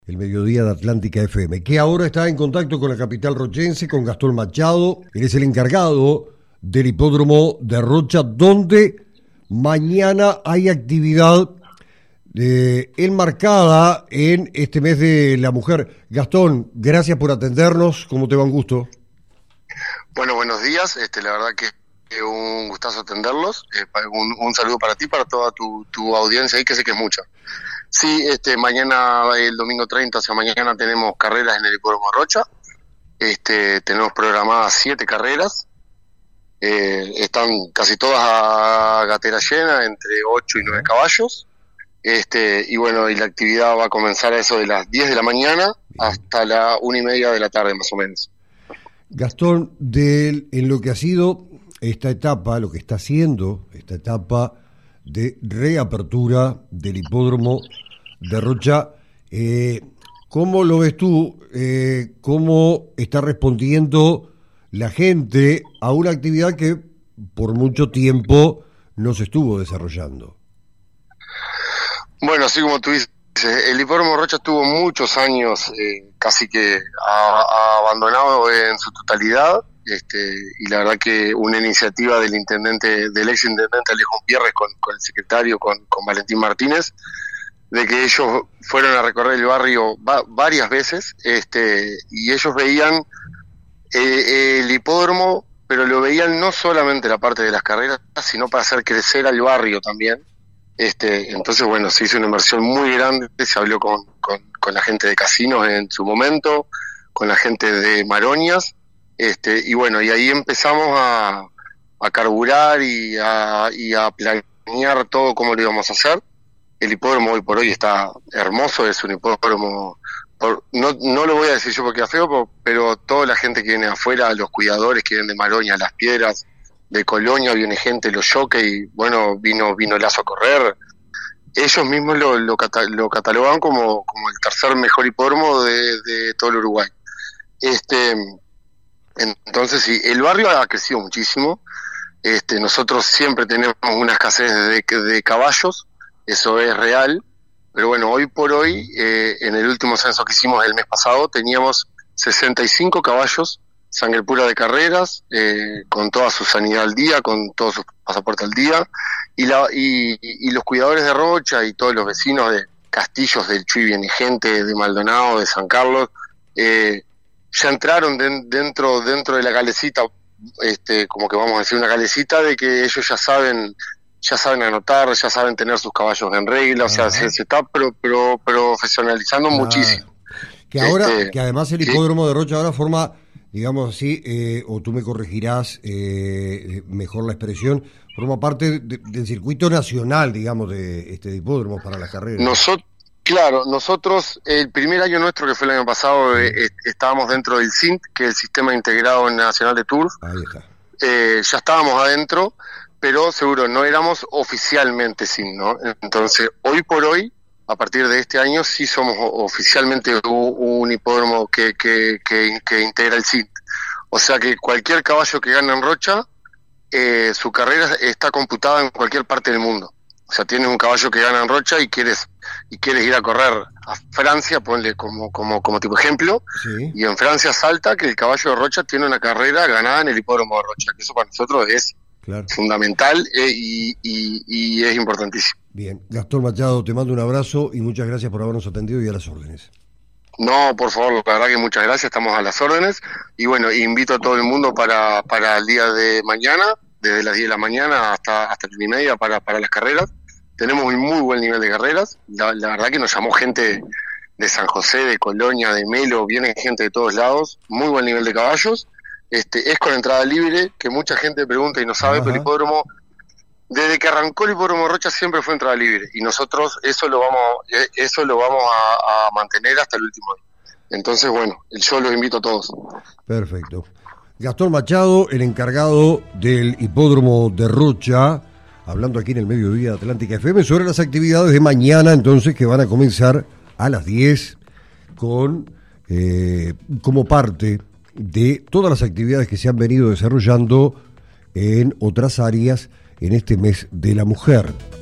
El mediodía de Atlántica FM, que ahora está en contacto con la capital rochense, con Gastón Machado. Él es el encargado del hipódromo de Rocha, donde mañana hay actividad enmarcada en este mes de la mujer. Gastón, gracias por atendernos. ¿Cómo te va? Un gusto. Bueno, buenos días. La verdad que un gustazo atenderlos. Un saludo para ti, para toda tu audiencia ahí, que sé que es mucha. Sí, mañana, el domingo 30, o sea, mañana tenemos carreras en el hipódromo Rocha. Tenemos programadas 7 carreras. Están casi todas a gatera llena, entre 8 y 9 caballos. Y bueno, y la actividad va a comenzar a eso de las 10 de la mañana hasta la 1:30 de la tarde, más o menos. Gastón, en lo que ha sido esta etapa, lo que está haciendo esta etapa de reapertura del hipódromo de Rocha, ¿cómo lo ves tú? ¿Cómo está respondiendo la gente a una actividad que por mucho tiempo no se estuvo desarrollando? Bueno, así como tú dices, el hipódromo Rocha estuvo muchos años casi que abandonado en su totalidad. Y la verdad que una iniciativa del ex intendente Alejo Pierres con el secretario, con Valentín Martínez, de que ellos fueron a recorrer el barrio varias veces, y ellos veían el hipódromo, pero lo veían no solamente la parte de las carreras, sino para hacer crecer al barrio también. Entonces, bueno, se hizo una inversión muy grande, se habló con la gente de casinos en su momento, con la gente de Maroñas, y bueno, y ahí empezamos a carburar y a planear todo cómo lo íbamos a hacer. El hipódromo hoy por hoy está hermoso, es un hipódromo, no lo voy a decir yo porque es feo, pero toda la gente que viene de afuera, los cuidadores que vienen de Maroña, Las Piedras, de Colonia, viene gente, los jockey, bueno, vino Lazo a correr. Ellos mismos lo catalogan como el tercer mejor hipódromo de todo el Uruguay. Entonces sí, el barrio ha crecido muchísimo. Nosotros siempre tenemos una escasez de caballos, eso es real, pero bueno, hoy por hoy, en el último censo que hicimos el mes pasado, teníamos 65 caballos, sangre pura de carreras, con toda su sanidad al día, con todos sus pasaportes al día, y los cuidadores de Rocha y todos los vecinos de Castillos, del Chuy, viene gente de Maldonado, de San Carlos, ya entraron dentro de la calecita, como que vamos a decir una calecita de que ellos ya saben anotar, ya saben tener sus caballos en regla. Ajá. O sea, se está profesionalizando muchísimo. Que ahora, que además el hipódromo de Rocha ahora forma, digamos así, o tú me corregirás mejor la expresión, forma parte del circuito nacional, digamos, de hipódromo para las carreras. Nosotros, el primer año nuestro, que fue el año pasado, estábamos dentro del SINT, que es el Sistema Integrado Nacional de Turf. Ahí está. Ya estábamos adentro, pero seguro no éramos oficialmente SINT, ¿no? Entonces, hoy por hoy, a partir de este año, sí somos oficialmente un hipódromo que integra el SINT. O sea que cualquier caballo que gane en Rocha, su carrera está computada en cualquier parte del mundo. O sea, tienes un caballo que gana en Rocha y quieres ir a correr a Francia, ponle como tipo ejemplo, sí. Y en Francia salta que el caballo de Rocha tiene una carrera ganada en el hipódromo de Rocha, que eso para nosotros es fundamental y es importantísimo. Bien, Gastón Machado, te mando un abrazo y muchas gracias por habernos atendido y a las órdenes. No, por favor, la verdad que muchas gracias, estamos a las órdenes, y bueno, invito a todo el mundo para el día de mañana, desde las 10 de la mañana hasta la 1:30 para las carreras. Tenemos un muy buen nivel de carreras, la verdad que nos llamó gente de San José, de Colonia, de Melo, viene gente de todos lados, muy buen nivel de caballos. Es con entrada libre, que mucha gente pregunta y no sabe. Ajá. Pero el hipódromo, desde que arrancó el hipódromo Rocha, siempre fue entrada libre, y nosotros eso lo vamos a mantener hasta el último día. Entonces, bueno, yo los invito a todos. Perfecto. Gastón Machado, el encargado del hipódromo de Rocha, hablando aquí en el mediodía de Atlántica FM sobre las actividades de mañana, entonces, que van a comenzar a las 10 como parte de todas las actividades que se han venido desarrollando en otras áreas en este mes de la mujer.